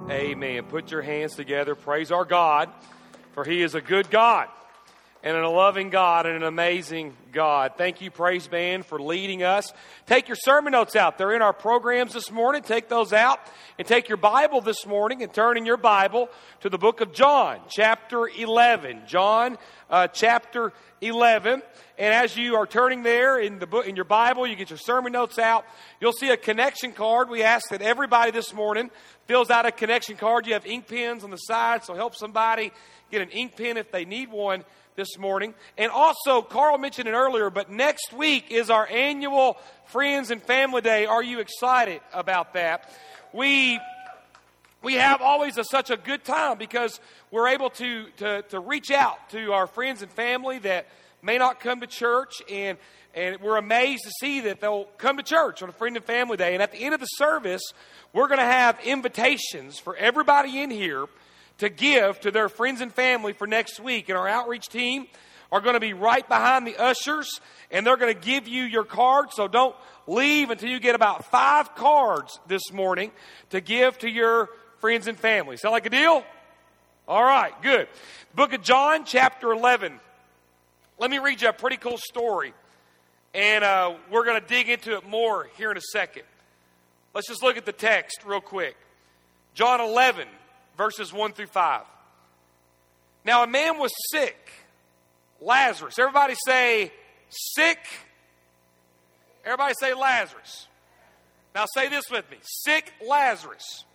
Amen. Put your hands together. Praise our God, for He is a good God and a loving God and an amazing God. Thank you, Praise Band, for leading us. Take your sermon notes out. They're in our programs this morning. Take those out and take your Bible this morning and turn in your Bible to the book of John, chapter 11. John, chapter 11. And as you are turning there in the book, in your Bible, you get your sermon notes out. You'll see a connection card. We ask that everybody this morning fills out a connection card. You have ink pens on the side, so help somebody get an ink pen if they need one this morning. And also, Carl mentioned it earlier, but next week is our annual Friends and Family Day. Are you excited about that? We have always such a good time because we're able to reach out to our friends and family that may not come to church, and we're amazed to see that they'll come to church on a Friend and Family Day. And at the end of the service, we're going to have invitations for everybody in here to give to their friends and family for next week. And our outreach team are going to be right behind the ushers, and they're going to give you your card. So don't leave until you get about 5 cards this morning to give to your friends and family. Sound like a deal? All right, good. Book of John, chapter 11. Let me read you a pretty cool story, and we're going to dig into it more here in a second. Let's just look at the text real quick. John 11, verses 1 through 5. Now a man was sick, Lazarus. Everybody say sick. Everybody say Lazarus. Now say this with me. Sick Lazarus.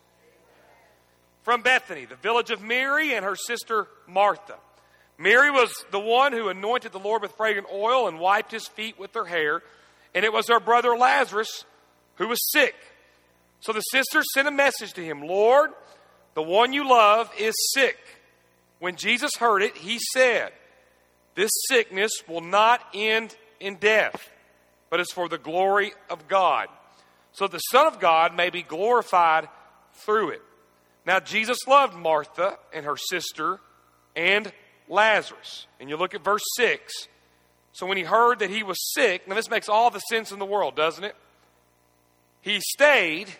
From Bethany, the village of Mary and her sister Martha. Mary was the one who anointed the Lord with fragrant oil and wiped his feet with her hair. And it was her brother Lazarus who was sick. So the sisters sent a message to him, Lord, the one you love is sick. When Jesus heard it, he said, this sickness will not end in death, but is for the glory of God, so the Son of God may be glorified through it. Now Jesus loved Martha and her sister and Lazarus. And you look at verse 6. So when he heard that he was sick, now this makes all the sense in the world, doesn't it? He stayed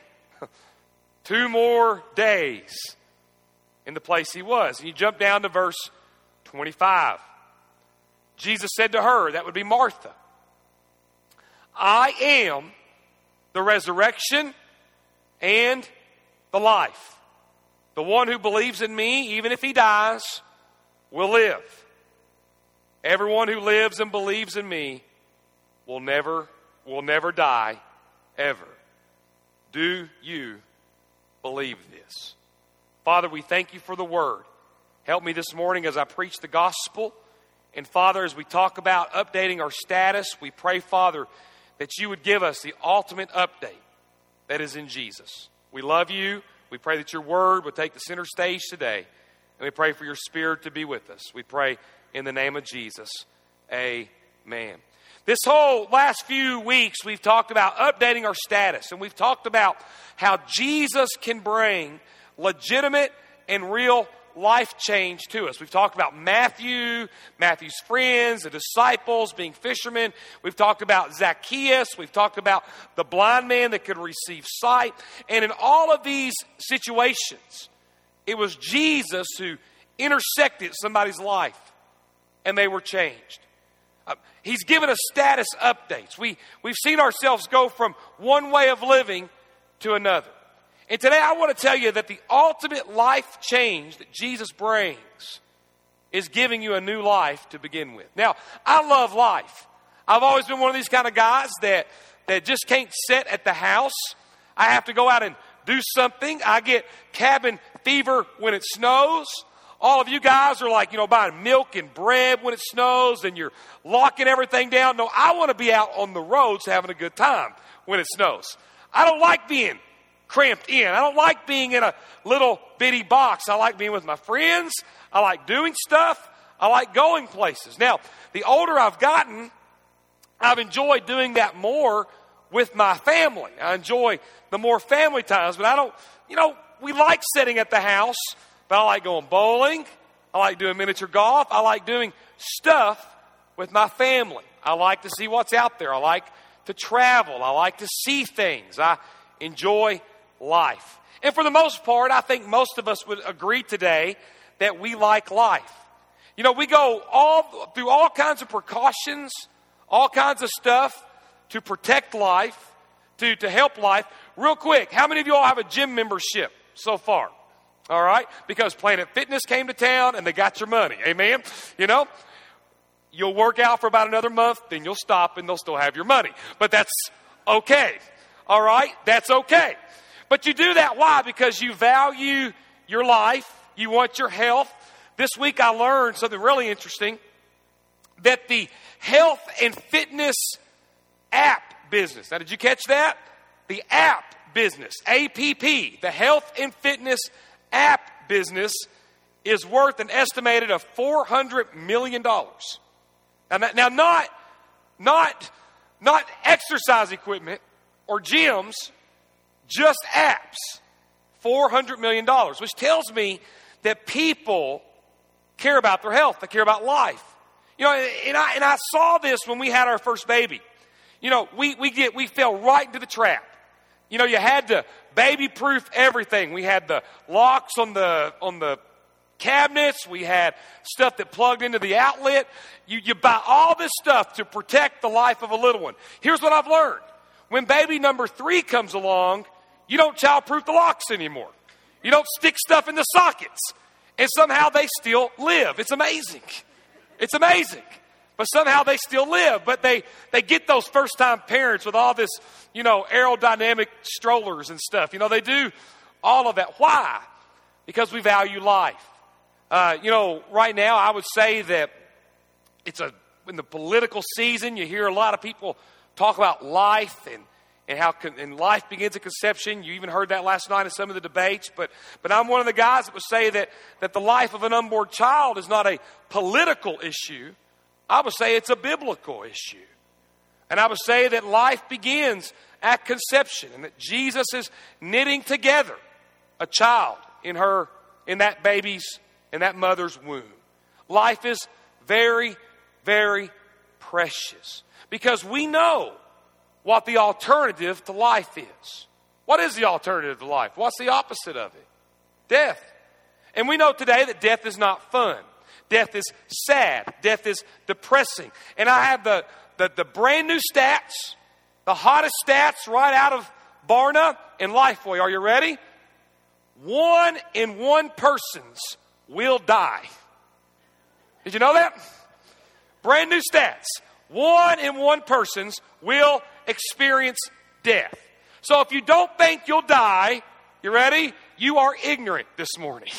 2 more days in the place he was. And you jump down to verse 25. Jesus said to her, that would be Martha, I am the resurrection and the life. The one who believes in me, even if he dies, will live. Everyone who lives and believes in me will never die, ever. Do you believe this? Father, we thank you for the word. Help me this morning as I preach the gospel. And Father, as we talk about updating our status, we pray, Father, that you would give us the ultimate update that is in Jesus. We love you. We pray that your word would take the center stage today. And we pray for your Spirit to be with us. We pray in the name of Jesus. Amen. This whole last few weeks, we've talked about updating our status. And we've talked about how Jesus can bring legitimate and real life change to us. We've talked about Matthew's friends, the disciples being fishermen. We've talked about Zacchaeus. We've talked about the blind man that could receive sight. And in all of these situations, it was Jesus who intersected somebody's life, and they were changed. He's given us status updates. We've seen ourselves go from one way of living to another. And today I want to tell you that the ultimate life change that Jesus brings is giving you a new life to begin with. Now, I love life. I've always been one of these kind of guys that just can't sit at the house. I have to go out and do something. I get cabin fever when it snows. All of you guys are like, buying milk and bread when it snows and you're locking everything down. No, I want to be out on the roads having a good time when it snows. I don't like being cramped in. I don't like being in a little bitty box. I like being with my friends. I like doing stuff. I like going places. Now, the older I've gotten, I've enjoyed doing that more with my family. I enjoy the more family times, but I don't, we like sitting at the house, but I like going bowling. I like doing miniature golf. I like doing stuff with my family. I like to see what's out there. I like to travel. I like to see things. I enjoy life. And for the most part, I think most of us would agree today that we like life. You know, we go through all kinds of precautions, all kinds of stuff to protect life, to help life. Real quick, how many of you all have a gym membership so far? All right? Because Planet Fitness came to town and they got your money. Amen? You know, you'll work out for about another month, then you'll stop and they'll still have your money. But that's okay. All right? That's okay. But you do that, why? Because you value your life. You want your health. This week I learned something really interesting, that the health and fitness app business. Now, did you catch that? The app business, APP, the health and fitness app business is worth an estimated of $400 million. Now not exercise equipment or gyms, just apps. $400 million, which tells me that people care about their health. They care about life. You know, and I saw this when we had our first baby. You know, we fell right into the trap. You know, you had to baby-proof everything. We had the locks on the cabinets. We had stuff that plugged into the outlet. You buy all this stuff to protect the life of a little one. Here's what I've learned. When baby number 3 comes along, you don't child-proof the locks anymore. You don't stick stuff in the sockets. And somehow they still live. It's amazing. It's amazing. But somehow they still live. But they get those first-time parents with all this, you know, aerodynamic strollers and stuff. You know, they do all of that. Why? Because we value life. You know, right now I would say that in the political season, you hear a lot of people talk about life and how life begins at conception. You even heard that last night in some of the debates. But I'm one of the guys that would say that the life of an unborn child is not a political issue. I would say it's a biblical issue. And I would say that life begins at conception and that Jesus is knitting together a child in that mother's womb. Life is very, very precious because we know what the alternative to life is. What is the alternative to life? What's the opposite of it? Death. And we know today that death is not fun. Death is sad. Death is depressing. And I have the brand new stats, the hottest stats right out of Barna and Lifeway. Are you ready? 1 in 1 persons will die. Did you know that? Brand new stats. 1 in 1 persons will experience death. So if you don't think you'll die, you ready? You are ignorant this morning.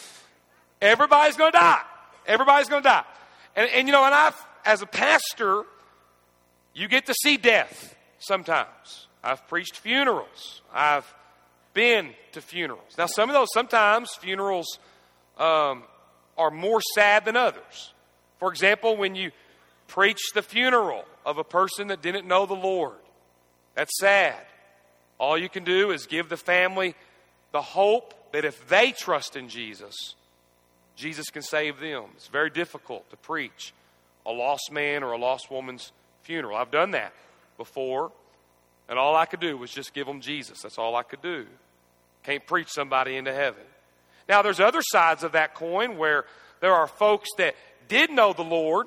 Everybody's going to die. Everybody's going to die. And you know, as a pastor, you get to see death sometimes. I've preached funerals. I've been to funerals. Now, sometimes funerals are more sad than others. For example, when you preach the funeral of a person that didn't know the Lord, that's sad. All you can do is give the family the hope that if they trust in Jesus, Jesus can save them. It's very difficult to preach a lost man or a lost woman's funeral. I've done that before, and all I could do was just give them Jesus. That's all I could do. Can't preach somebody into heaven. Now, there's other sides of that coin where there are folks that did know the Lord,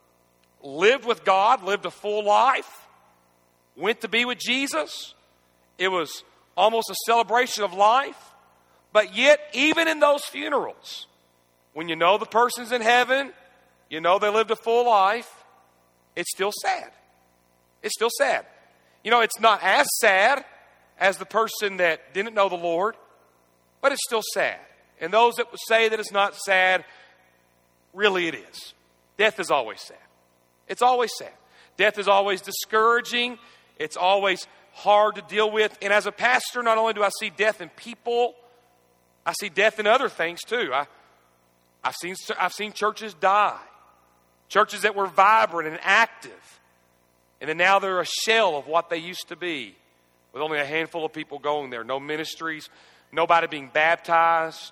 lived with God, lived a full life, went to be with Jesus. It was almost a celebration of life. But yet, even in those funerals, when you know the person's in heaven, you know they lived a full life, it's still sad. It's still sad. You know, it's not as sad as the person that didn't know the Lord, but it's still sad. And those that would say that it's not sad, really it is. Death is always sad. It's always sad. Death is always discouraging. It's always hard to deal with. And as a pastor, not only do I see death in people, I see death in other things too. I've seen churches die. Churches that were vibrant and active. And then now they're a shell of what they used to be, with only a handful of people going there. No ministries, nobody being baptized.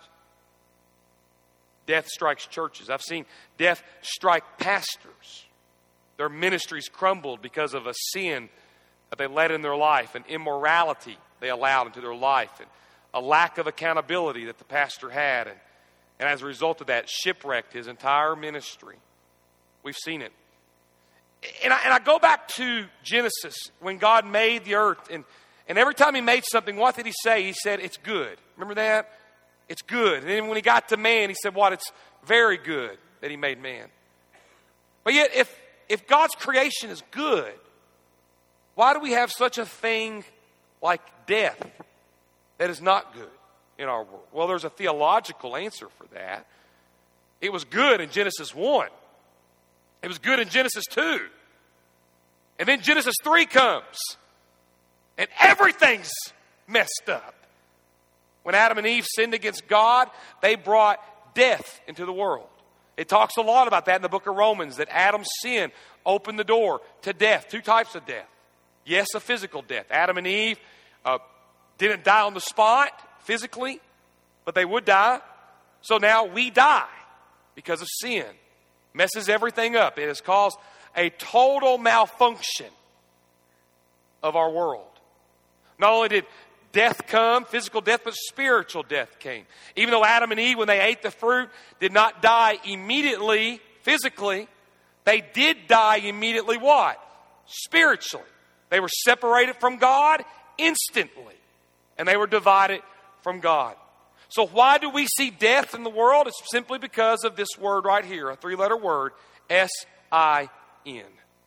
Death strikes churches. I've seen death strike pastors. Their ministries crumbled because of a sin that they let in their life, an immorality they allowed into their life. And a lack of accountability that the pastor had. And as a result of that, shipwrecked his entire ministry. We've seen it. And I go back to Genesis when God made the earth. And every time he made something, what did he say? He said, it's good. Remember that? It's good. And then when he got to man, he said, what? It's very good that he made man. But yet, if God's creation is good, why do we have such a thing like death that is not good in our world? Well, there's a theological answer for that. It was good in Genesis 1. It was good in Genesis 2. And then Genesis 3 comes. And everything's messed up. When Adam and Eve sinned against God, they brought death into the world. It talks a lot about that in the book of Romans, that Adam's sin opened the door to death. 2 types of death. Yes, a physical death. Adam and Eve didn't die on the spot physically, but they would die. So now we die because of sin. Messes everything up. It has caused a total malfunction of our world. Not only did death come, physical death, but spiritual death came. Even though Adam and Eve, when they ate the fruit, did not die immediately physically, they did die immediately what? Spiritually. They were separated from God instantly. And they were divided from God. So why do we see death in the world? It's simply because of this word right here, a 3-letter word, S-I-N.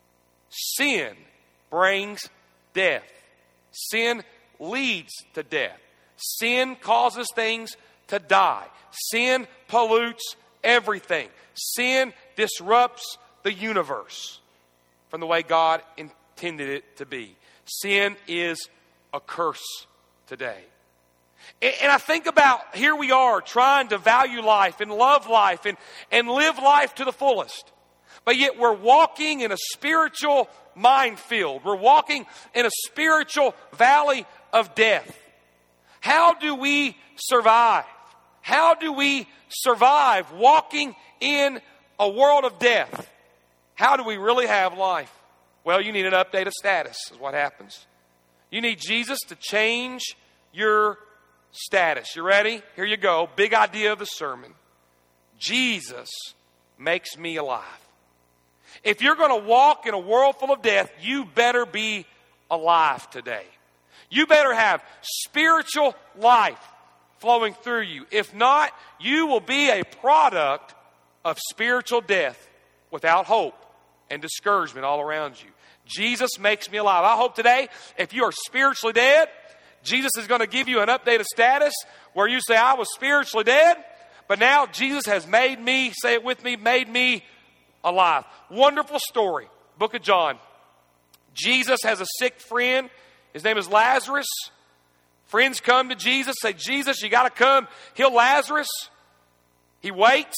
Sin brings death. Sin leads to death. Sin causes things to die. Sin pollutes everything. Sin disrupts the universe from the way God intended it to be. Sin is a curse today. And I think about, here we are trying to value life and love life and live life to the fullest. But yet we're walking in a spiritual minefield. We're walking in a spiritual valley of death. How do we survive? How do we survive walking in a world of death? How do we really have life? Well, you need an update of status is what happens. You need Jesus to change your status. You ready? Here you go. Big idea of the sermon. Jesus makes me alive. If you're going to walk in a world full of death, you better be alive today. You better have spiritual life flowing through you. If not, you will be a product of spiritual death without hope and discouragement all around you. Jesus makes me alive. I hope today, if you are spiritually dead, Jesus is going to give you an update of status where you say, I was spiritually dead, but now Jesus has made me, say it with me, made me alive. Wonderful story. Book of John. Jesus has a sick friend. His name is Lazarus. Friends come to Jesus, say, Jesus, you got to come heal Lazarus. He waits,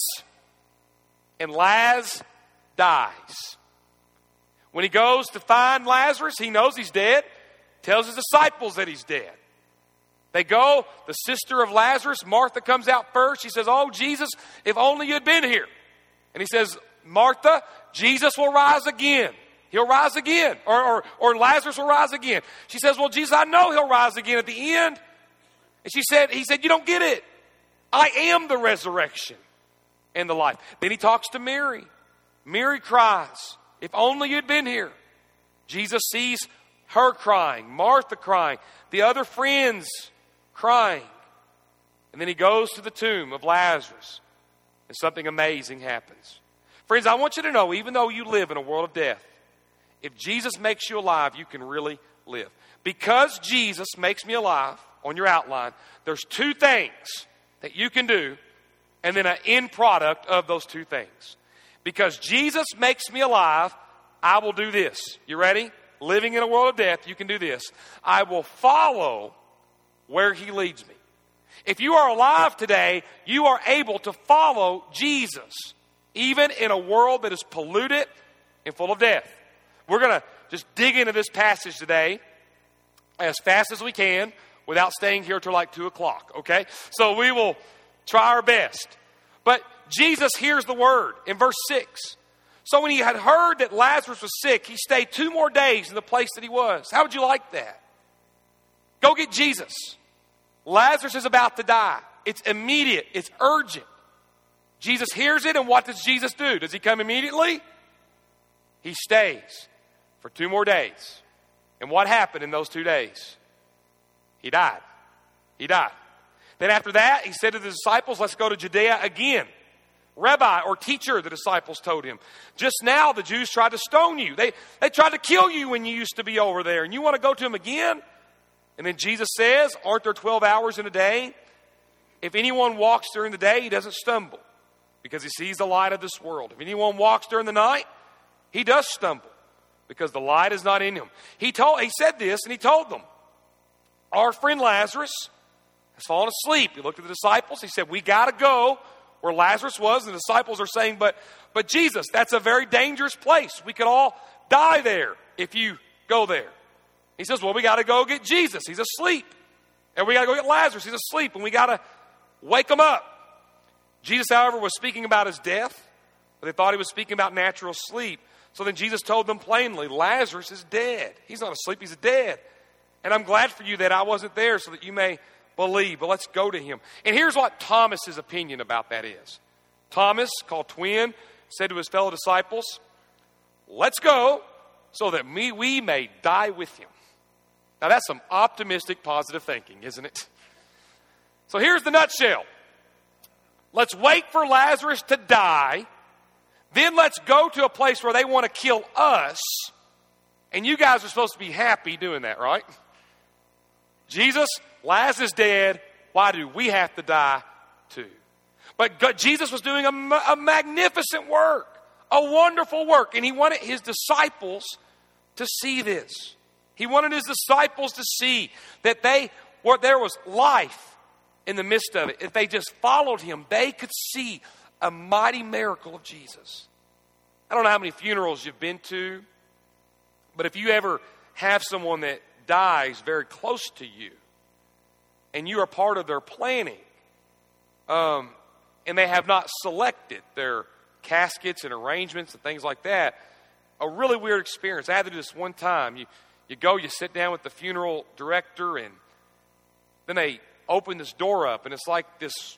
and Laz dies. When he goes to find Lazarus, he knows he's dead. Tells his disciples that he's dead. They go. The sister of Lazarus, Martha, comes out first. She says, oh, Jesus, if only you had been here. And he says, Martha, Jesus will rise again. He'll rise again. Or Lazarus will rise again. She says, well, Jesus, I know he'll rise again at the end. And he said, you don't get it. I am the resurrection and the life. Then he talks to Mary. Mary cries, if only you'd been here. Jesus sees her crying, Martha crying, the other friends crying. And then he goes to the tomb of Lazarus, and something amazing happens. Friends, I want you to know, even though you live in a world of death, if Jesus makes you alive, you can really live. Because Jesus makes me alive, on your outline, there's 2 things that you can do, and then an end product of those 2 things. Because Jesus makes me alive, I will do this. You ready? Living in a world of death, you can do this. I will follow where he leads me. If you are alive today, you are able to follow Jesus, even in a world that is polluted and full of death. We're going to just dig into this passage today as fast as we can without staying here till like 2 o'clock, okay? So we will try our best. But Jesus hears the word in verse 6. So when he had heard that Lazarus was sick, he stayed 2 more days in the place that he was. How would you like that? Go get Jesus. Lazarus is about to die. It's immediate. It's urgent. Jesus hears it, and what does Jesus do? Does he come immediately? He stays for 2 more days. And what happened in those 2 days? He died. He died. Then after that, he said to the disciples, let's go to Judea again. Rabbi or teacher, the disciples told him. Just now the Jews tried to stone you. They tried to kill you when you used to be over there. And you want to go to him again? And then Jesus says, aren't there 12 hours in a day? If anyone walks during the day, he doesn't stumble because he sees the light of this world. If anyone walks during the night, he does stumble because the light is not in him. He said this, and he told them, our friend Lazarus has fallen asleep. He looked at the disciples. He said, we got to go where Lazarus was. And the disciples are saying, but Jesus, that's a very dangerous place. We could all die there if you go there. He says, well, we got to go get Jesus. He's asleep. And we got to go get Lazarus. He's asleep. And we got to wake him up. Jesus, however, was speaking about his death, but they thought he was speaking about natural sleep. So then Jesus told them plainly, Lazarus is dead. He's not asleep. He's dead. And I'm glad for you that I wasn't there so that you may believe. But let's go to him. And here's what Thomas's opinion about that is. Thomas, called Twin, said to his fellow disciples, let's go so that we may die with him. Now that's some optimistic, positive thinking, isn't it? So here's the nutshell. Let's wait for Lazarus to die. Then let's go to a place where they want to kill us. And you guys are supposed to be happy doing that, right? Jesus, Lazarus is dead. Why do we have to die too? But Jesus was doing a magnificent work, a wonderful work. And he wanted his disciples to see this. He wanted his disciples to see that there was life in the midst of it. If they just followed him, they could see a mighty miracle of Jesus. I don't know how many funerals you've been to, but if you ever have someone that dies very close to you, and you are part of their planning, and they have not selected their caskets and arrangements and things like that, a really weird experience. I had to do this one time. You sit down with the funeral director, and then they open this door up, and it's like this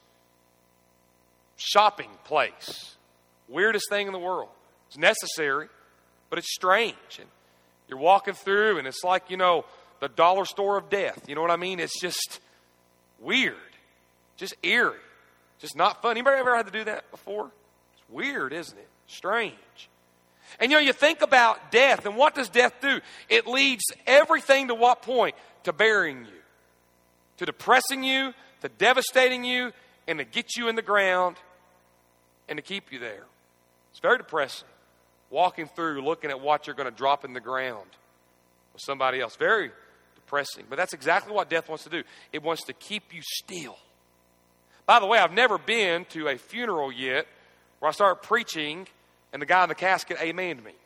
shopping place. Weirdest thing in the world. It's necessary, but it's strange. And you're walking through, and it's like, the dollar store of death. You know what I mean? It's just weird. Just eerie. Just not fun. Anybody ever had to do that before? It's weird, isn't it? Strange. And you think about death, and what does death do? It leads everything to what point? To burying you. To depressing you, to devastating you, and to get you in the ground, and to keep you there. It's very depressing. Walking through, looking at what you're going to drop in the ground with somebody else. Very depressing. But that's exactly what death wants to do. It wants to keep you still. By the way, I've never been to a funeral yet where I start preaching and the guy in the casket amened me.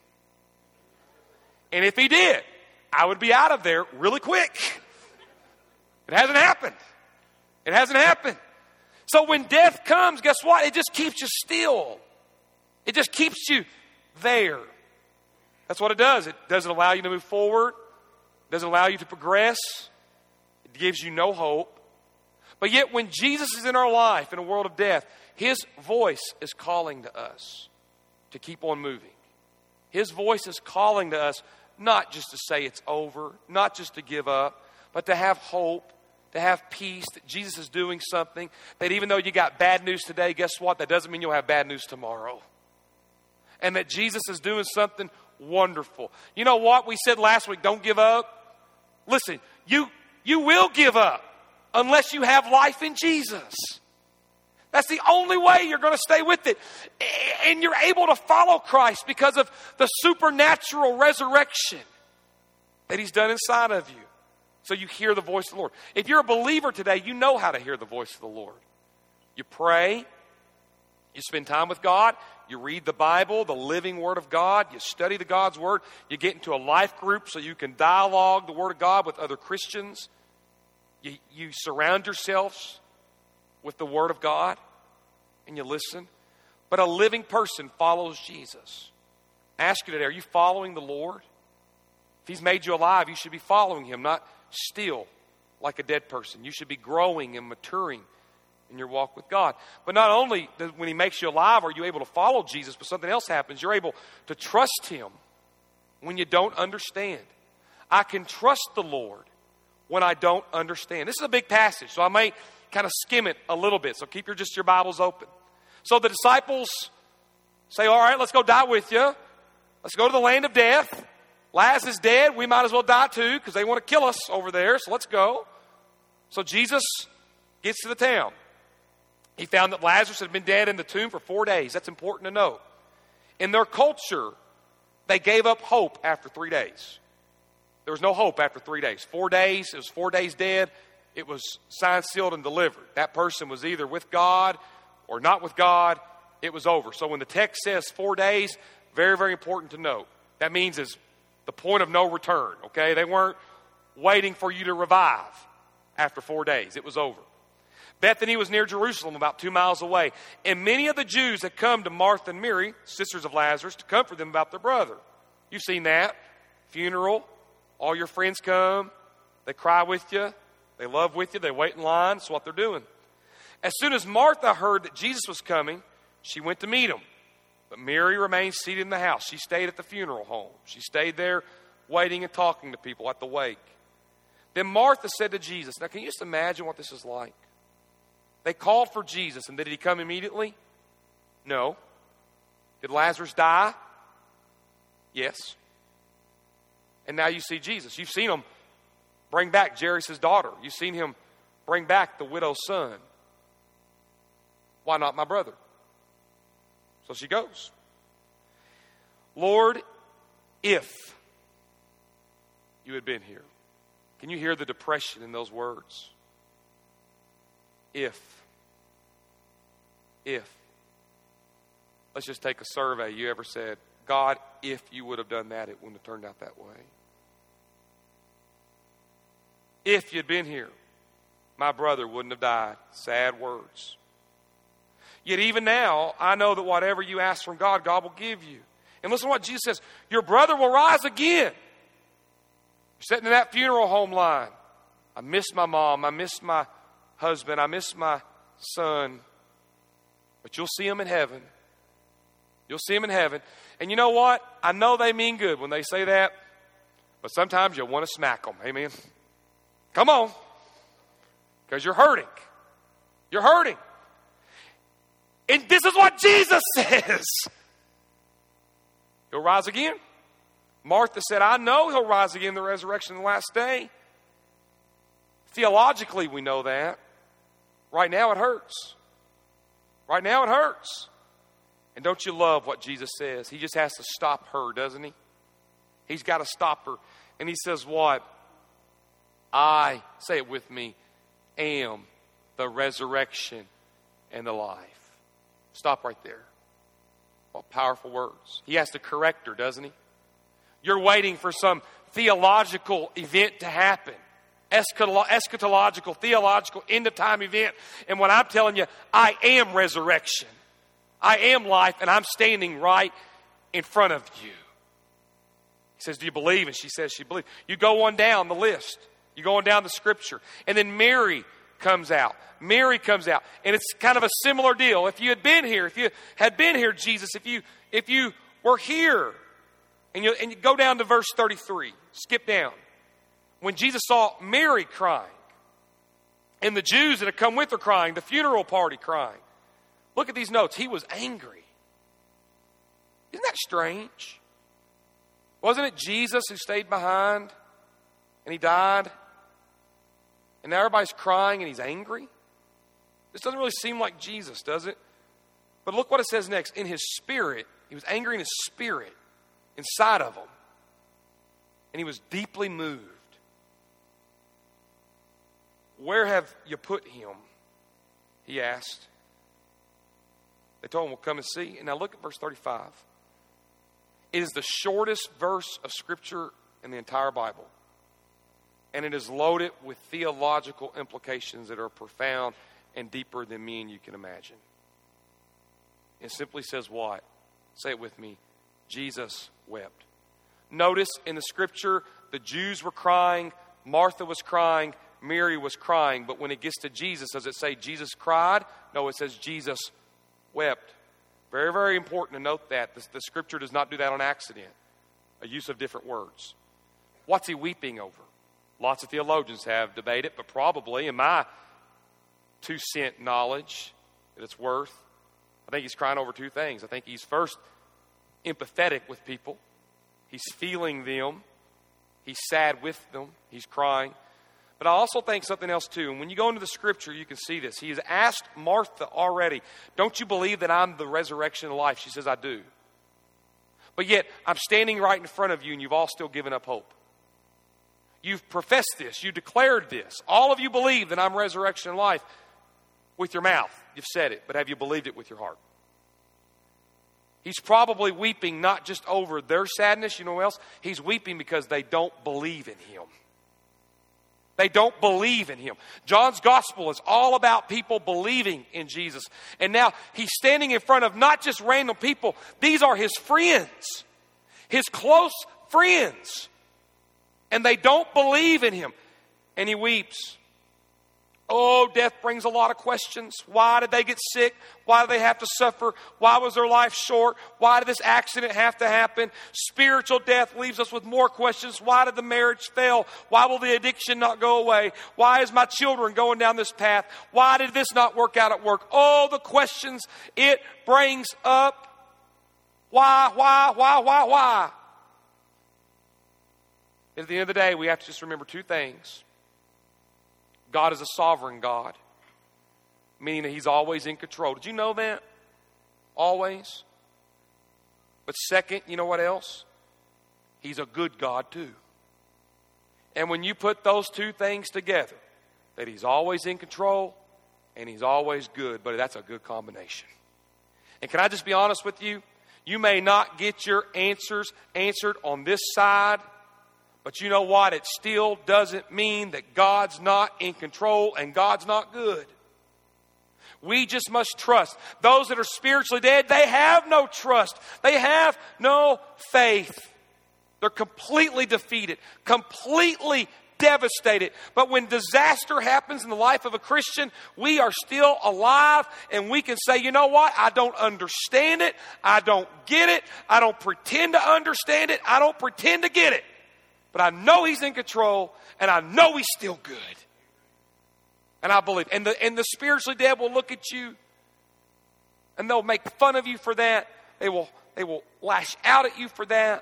And if he did, I would be out of there really quick. It hasn't happened. It hasn't happened. So when death comes, guess what? It just keeps you still. It just keeps you there. That's what it does. It doesn't allow you to move forward. It doesn't allow you to progress. It gives you no hope. But yet when Jesus is in our life, in a world of death, his voice is calling to us to keep on moving. His voice is calling to us not just to say it's over, not just to give up, but to have hope, to have peace, that Jesus is doing something, that even though you got bad news today, guess what? That doesn't mean you'll have bad news tomorrow. And that Jesus is doing something wonderful. You know what? We said last week, don't give up. Listen, you will give up unless you have life in Jesus. That's the only way you're going to stay with it. And you're able to follow Christ because of the supernatural resurrection that he's done inside of you. So you hear the voice of the Lord. If you're a believer today, you know how to hear the voice of the Lord. You pray. You spend time with God. You read the Bible, the living Word of God. You study the God's Word. You get into a life group so you can dialogue the Word of God with other Christians. You surround yourselves with the Word of God and you listen. But a living person follows Jesus. Ask you today, are you following the Lord? If he's made you alive, you should be following him, not still like a dead person. You should be growing and maturing in your walk with God. But not only when he makes you alive are you able to follow Jesus, but something else happens. You're able to trust him when you don't understand. I can trust the Lord when I don't understand. This is a big passage, so I may kind of skim it a little bit. So keep your Bibles open. So the disciples say, all right, let's go die with you. Let's go to the land of death. Lazarus is dead. We might as well die too because they want to kill us over there. So let's go. So Jesus gets to the town. He found that Lazarus had been dead in the tomb for 4 days. That's important to note. In their culture, they gave up hope after 3 days. There was no hope after 3 days. 4 days, it was 4 days dead. It was signed, sealed, and delivered. That person was either with God or not with God. It was over. So when the text says 4 days, very, very important to note. That means is the point of no return, okay? They weren't waiting for you to revive after 4 days. It was over. Bethany was near Jerusalem, about 2 miles away. And many of the Jews had come to Martha and Mary, sisters of Lazarus, to comfort them about their brother. You've seen that. Funeral. All your friends come. They cry with you. They love with you. They wait in line. That's what they're doing. As soon as Martha heard that Jesus was coming, she went to meet him. But Mary remained seated in the house. She stayed at the funeral home. She stayed there waiting and talking to people at the wake. Then Martha said to Jesus, now can you just imagine what this is like? They called for Jesus, and did he come immediately? No. Did Lazarus die? Yes. And now you see Jesus. You've seen him bring back Jairus' daughter. You've seen him bring back the widow's son. Why not my brother? So she goes. Lord, if you had been here. Can you hear the depression in those words? If. Let's just take a survey. You ever said, God, if you would have done that, it wouldn't have turned out that way. If you'd been here, my brother wouldn't have died. Sad words. Yet even now, I know that whatever you ask from God, God will give you. And listen to what Jesus says. Your brother will rise again. You're sitting in that funeral home line. I miss my mom. I miss my husband. I miss my son. But you'll see him in heaven. You'll see him in heaven. And you know what? I know they mean good when they say that. But sometimes you want to smack them. Amen. Come on. Because you're hurting. You're hurting. And this is what Jesus says. He'll rise again. Martha said, I know he'll rise again in the resurrection in the last day. Theologically, we know that. Right now it hurts. Right now it hurts. And don't you love what Jesus says? He just has to stop her, doesn't he? He's got to stop her. And he says what? I, say it with me, am the resurrection and the life. Stop right there. What powerful words. He has to correct her, doesn't he? You're waiting for some theological event to happen. Eschatological, theological, end-of-time event. And what I'm telling you, I am resurrection. I am life, and I'm standing right in front of you. He says, do you believe? And she says she believes. You go on down the list. You go on down the scripture. And then Mary comes out. Mary comes out. And it's kind of a similar deal. If you had been here, Jesus, if you were here, and you go down to verse 33, skip down. When Jesus saw Mary crying, and the Jews that had come with her crying, the funeral party crying. Look at these notes. He was angry. Isn't that strange? Wasn't it Jesus who stayed behind and he died? And now everybody's crying and he's angry? This doesn't really seem like Jesus, does it? But look what it says next. In his spirit, he was angry in his spirit inside of him. And he was deeply moved. Where have you put him? He asked. They told him, well, come and see. And now look at verse 35. It is the shortest verse of Scripture in the entire Bible. And it is loaded with theological implications that are profound and deeper than me and you can imagine. It simply says what? Say it with me. Jesus wept. Notice in the Scripture, the Jews were crying. Martha was crying. Mary was crying. But when it gets to Jesus, does it say Jesus cried? No, it says Jesus wept. Very, very important to note that. The Scripture does not do that on accident. A use of different words. What's he weeping over? Lots of theologians have debated, but probably, in my 2-cent knowledge that it's worth, I think he's crying over two things. I think he's first empathetic with people. He's feeling them. He's sad with them. He's crying. But I also think something else too. And when you go into the Scripture, you can see this. He has asked Martha already, don't you believe that I'm the resurrection and life? She says, I do. But yet, I'm standing right in front of you and you've all still given up hope. You've professed this. You declared this. All of you believe that I'm resurrection and life with your mouth. You've said it, but have you believed it with your heart? He's probably weeping not just over their sadness, you know what else? He's weeping because they don't believe in him. They don't believe in him. John's gospel is all about people believing in Jesus. And now he's standing in front of not just random people. These are his friends, his close friends. And they don't believe in him. And he weeps. Oh, death brings a lot of questions. Why did they get sick? Why do they have to suffer? Why was their life short? Why did this accident have to happen? Spiritual death leaves us with more questions. Why did the marriage fail? Why will the addiction not go away? Why is my children going down this path? Why did this not work out at work? Oh, the questions it brings up. Why? At the end of the day, we have to just remember two things. God is a sovereign God, meaning that he's always in control. Did you know that? Always. But second, you know what else? He's a good God too. And when you put those two things together, that he's always in control and he's always good, but that's a good combination. And can I just be honest with you? You may not get your answers answered on this side, but you know what? It still doesn't mean that God's not in control and God's not good. We just must trust. Those that are spiritually dead, they have no trust. They have no faith. They're completely defeated, completely devastated. But when disaster happens in the life of a Christian, we are still alive and we can say, you know what? I don't understand it. I don't get it. I don't pretend to understand it. I don't pretend to get it. But I know he's in control, and I know he's still good. And I believe. And the spiritually dead will look at you, and they'll make fun of you for that. They will lash out at you for that.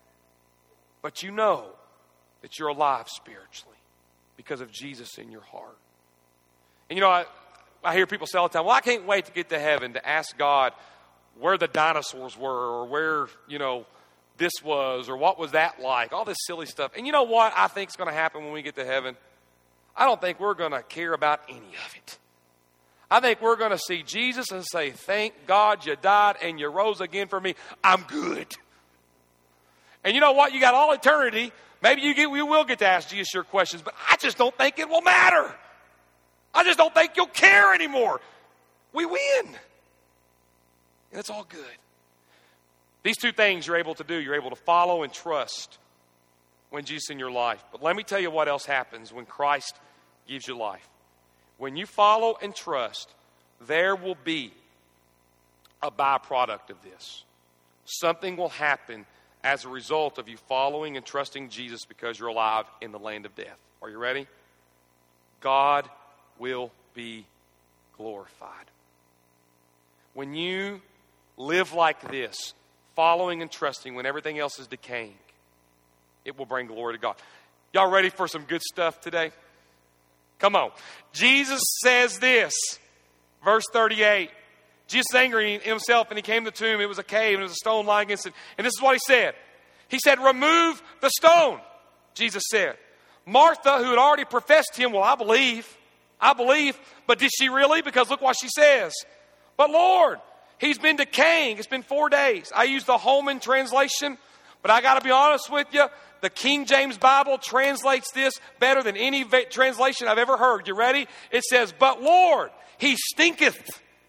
But you know that you're alive spiritually because of Jesus in your heart. And you know, I hear people say all the time, well, I can't wait to get to heaven to ask God where the dinosaurs were or where, this was, or what was that like, all this silly stuff. And you know what I think is going to happen when we get to heaven? I don't think we're going to care about any of it. I think we're going to see Jesus and say, thank God you died and you rose again for me. I'm good. And you know what? You got all eternity. Maybe you will get to ask Jesus your questions, but I just don't think it will matter. I just don't think you'll care anymore. We win. And it's all good. These two things you're able to do. You're able to follow and trust when Jesus is in your life. But let me tell you what else happens when Christ gives you life. When you follow and trust, there will be a byproduct of this. Something will happen as a result of you following and trusting Jesus because you're alive in the land of death. Are you ready? God will be glorified. When you live like this, following and trusting when everything else is decaying, it will bring glory to God. Y'all ready for some good stuff today? Come on. Jesus says this, verse 38. Jesus is angry in himself and he came to the tomb. It was a cave and there was a stone lying against it. And this is what he said. He said, remove the stone, Jesus said. Martha, who had already professed him, well, I believe. But did she really? Because look what she says. But Lord, he's been decaying. It's been 4 days. I use the Holman translation, but I got to be honest with you. The King James Bible translates this better than any translation I've ever heard. You ready? It says, but Lord, he stinketh.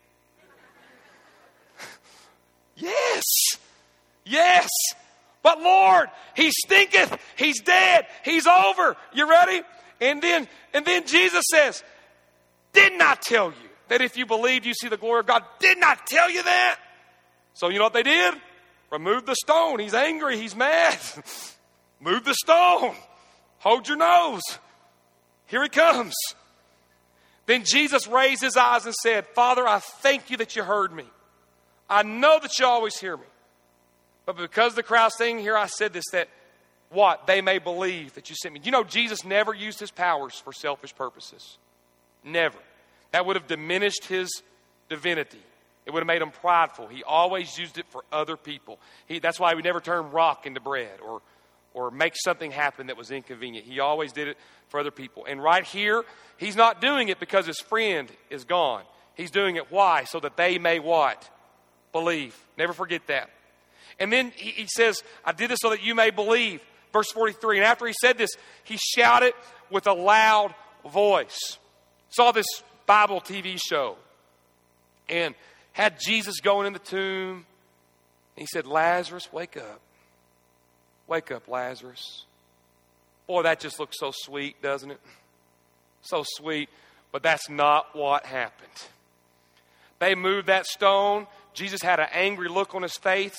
Yes. But Lord, he stinketh. He's dead. He's over. You ready? And then Jesus says, didn't I tell you that if you believe you see the glory of God? Didn't I tell you that? So you know what they did? Remove the stone. He's angry. He's mad. Move the stone. Hold your nose. Here he comes. Then Jesus raised his eyes and said, Father, I thank you that you heard me. I know that you always hear me. But because the crowd's standing here, I said this, that what? They may believe that you sent me. You know, Jesus never used his powers for selfish purposes. Never. That would have diminished his divinity. It would have made him prideful. He always used it for other people. That's why he would never turn rock into bread or make something happen that was inconvenient. He always did it for other people. And right here, he's not doing it because his friend is gone. He's doing it why? So that they may what? Believe. Never forget that. And then he says, I did this so that you may believe. Verse 43. And after he said this, he shouted with a loud voice. Saw this Bible TV show. And had Jesus going in the tomb. And he said, Lazarus, wake up. Wake up, Lazarus. Boy, that just looks so sweet, doesn't it? So sweet. But that's not what happened. They moved that stone. Jesus had an angry look on his face,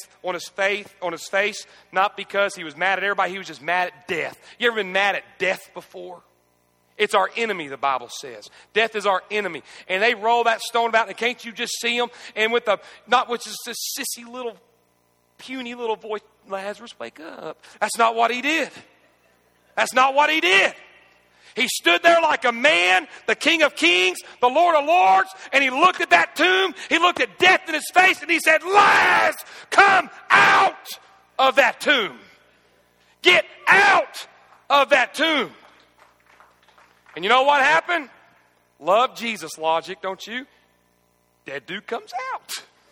not because he was mad at everybody, he was just mad at death. You ever been mad at death before? It's our enemy, the Bible says. Death is our enemy. And they roll that stone about, and can't you just see them? And with just this sissy little, puny little voice, Lazarus, wake up. That's not what he did. That's not what he did. He stood there like a man, the King of Kings, the Lord of Lords, and he looked at that tomb. He looked at death in his face, and he said, Lazarus, come out of that tomb. Get out of that tomb. And you know what happened? Love Jesus logic, don't you? Dead dude comes out.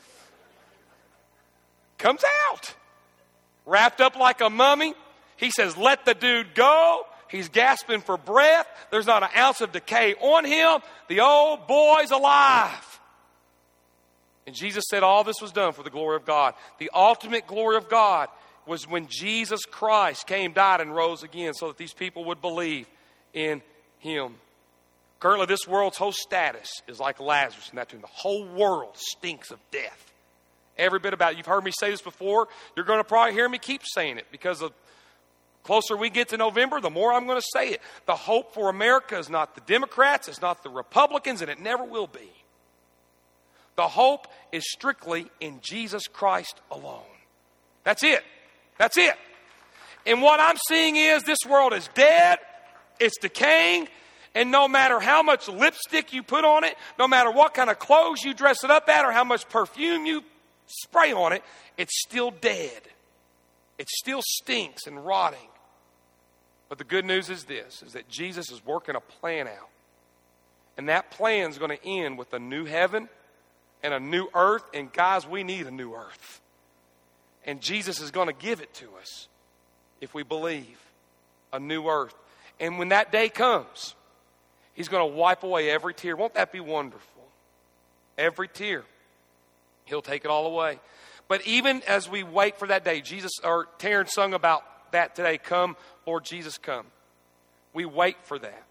Comes out. Wrapped up like a mummy. He says, let the dude go. He's gasping for breath. There's not an ounce of decay on him. The old boy's alive. And Jesus said all this was done for the glory of God. The ultimate glory of God was when Jesus Christ came, died, and rose again so that these people would believe in him. Currently, this world's whole status is like Lazarus in that tomb. The whole world stinks of death. Every bit about it. You've heard me say this before. You're going to probably hear me keep saying it because the closer we get to November, the more I'm going to say it. The hope for America is not the Democrats, it's not the Republicans, and it never will be. The hope is strictly in Jesus Christ alone. That's it. That's it. And what I'm seeing is this world is dead, it's decaying, and no matter how much lipstick you put on it, no matter what kind of clothes you dress it up at, or how much perfume you spray on it, it's still dead. It still stinks and rotting. But the good news is this, is that Jesus is working a plan out. And that plan is going to end with a new heaven and a new earth. And guys, we need a new earth. And Jesus is going to give it to us if we believe. A new earth. And when that day comes, he's going to wipe away every tear. Won't that be wonderful? Every tear. He'll take it all away. But even as we wait for that day, Taryn sung about that today. Come, Lord Jesus, come. We wait for that.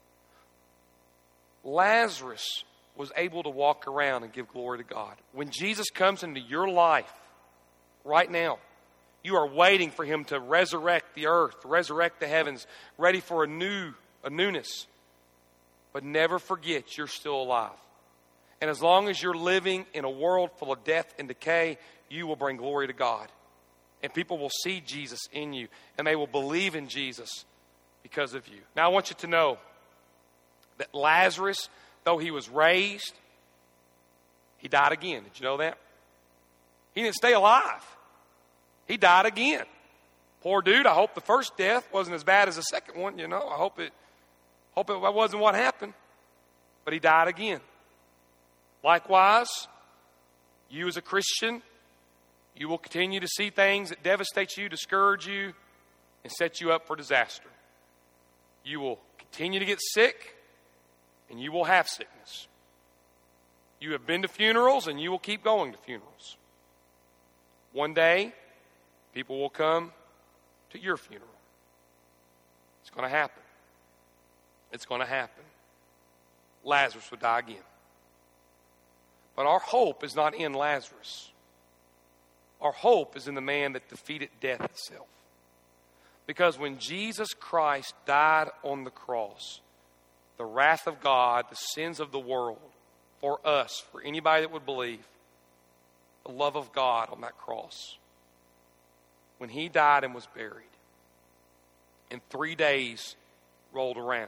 Lazarus was able to walk around and give glory to God. When Jesus comes into your life right now, you are waiting for him to resurrect the earth, resurrect the heavens, ready for a newness. But never forget you're still alive. And as long as you're living in a world full of death and decay, you will bring glory to God. And people will see Jesus in you. And they will believe in Jesus because of you. Now I want you to know that Lazarus, though he was raised, he died again. Did you know that? He didn't stay alive. He died again. Poor dude, I hope the first death wasn't as bad as the second one. You know, I hope it wasn't what happened. But he died again. Likewise, you as a Christian, you will continue to see things that devastate you, discourage you, and set you up for disaster. You will continue to get sick, and you will have sickness. You have been to funerals, and you will keep going to funerals. One day, people will come to your funeral. It's going to happen. It's going to happen. Lazarus would die again. But our hope is not in Lazarus. Our hope is in the man that defeated death itself. Because when Jesus Christ died on the cross, the wrath of God, the sins of the world, for us, for anybody that would believe, the love of God on that cross. When he died and was buried, and 3 days rolled around,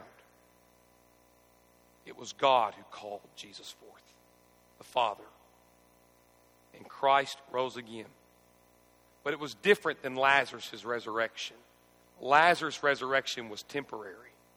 it was God who called Jesus forth, the Father. And Christ rose again. But it was different than Lazarus' resurrection. Lazarus' resurrection was temporary.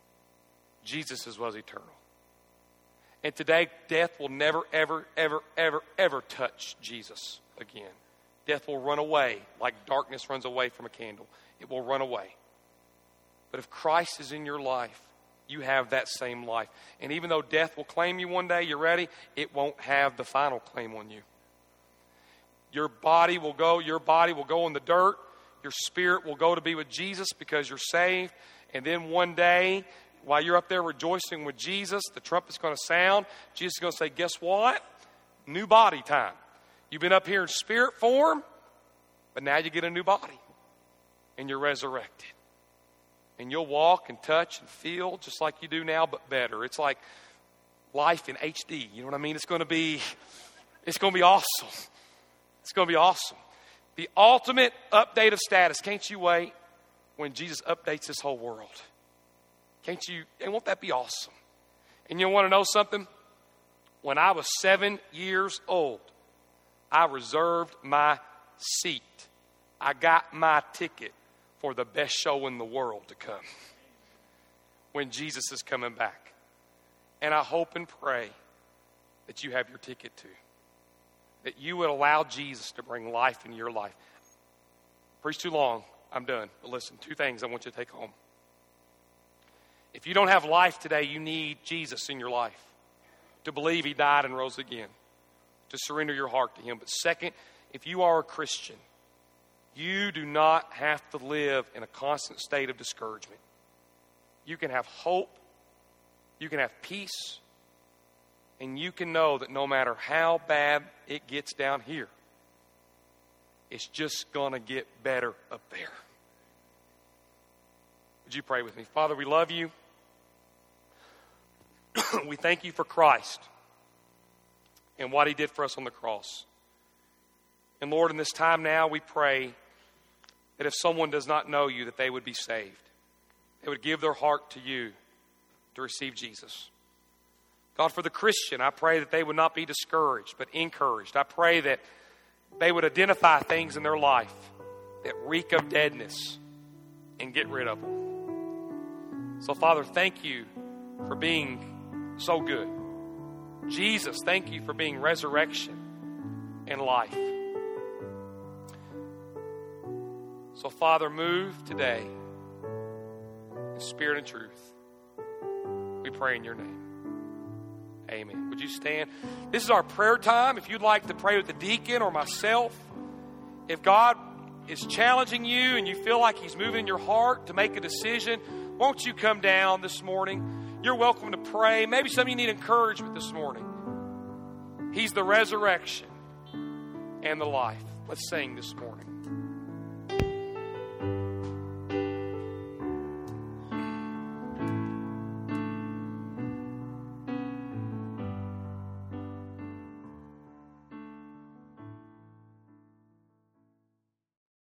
Jesus' was eternal. And today, death will never, ever, ever, ever, ever touch Jesus again. Death will run away like darkness runs away from a candle. It will run away. But if Christ is in your life, you have that same life. And even though death will claim you one day, you ready? It won't have the final claim on you. Your body will go in the dirt. Your spirit will go to be with Jesus because you're saved. And then one day, while you're up there rejoicing with Jesus, the trumpet's going to sound. Jesus is going to say, guess what? New body time. You've been up here in spirit form, but now you get a new body. And you're resurrected. And you'll walk and touch and feel just like you do now, but better. It's like life in HD. You know what I mean? It's going to be awesome. It's going to be awesome. The ultimate update of status. Can't you wait when Jesus updates this whole world? Can't you? And won't that be awesome? And you want to know something? When I was 7 years old, I reserved my seat. I got my ticket for the best show in the world to come when Jesus is coming back. And I hope and pray that you have your ticket too. That you would allow Jesus to bring life into your life. Preach too long. I'm done. But listen, 2 things I want you to take home. If you don't have life today, you need Jesus in your life. To believe he died and rose again. To surrender your heart to him. But second, if you are a Christian, you do not have to live in a constant state of discouragement. You can have hope. You can have peace. And you can know that no matter how bad it gets down here, it's just going to get better up there. Would you pray with me? Father, we love you. We thank you for Christ and what he did for us on the cross. And Lord, in this time now, we pray that if someone does not know you, that they would be saved. They would give their heart to you to receive Jesus. God, for the Christian, I pray that they would not be discouraged, but encouraged. I pray that they would identify things in their life that reek of deadness and get rid of them. So, Father, thank you for being so good. Jesus, thank you for being resurrection and life. So, Father, move today in spirit and truth. We pray in your name. Amen. Would you stand? This is our prayer time. If you'd like to pray with the deacon or myself, if God is challenging you and you feel like he's moving your heart to make a decision, won't you come down this morning? You're welcome to pray. Maybe some of you need encouragement this morning. He's the resurrection and the life. Let's sing this morning.